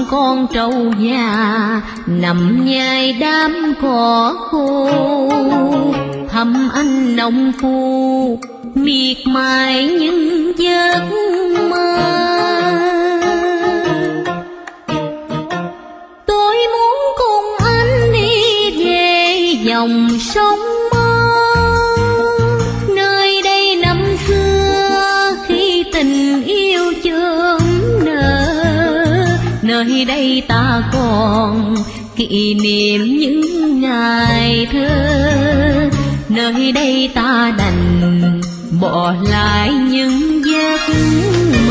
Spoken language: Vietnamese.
con trâu già nằm nhai đám cỏ khô. Thăm anh nông phu miệt mài những giấc mơ. Tôi muốn cùng anh đi về dòng sông mơ, nơi đây năm xưa khi tình yêu chớm nở. Nơi đây ta còn kỷ niệm những ngày thơ. Nơi đây ta đành bỏ lại những giấc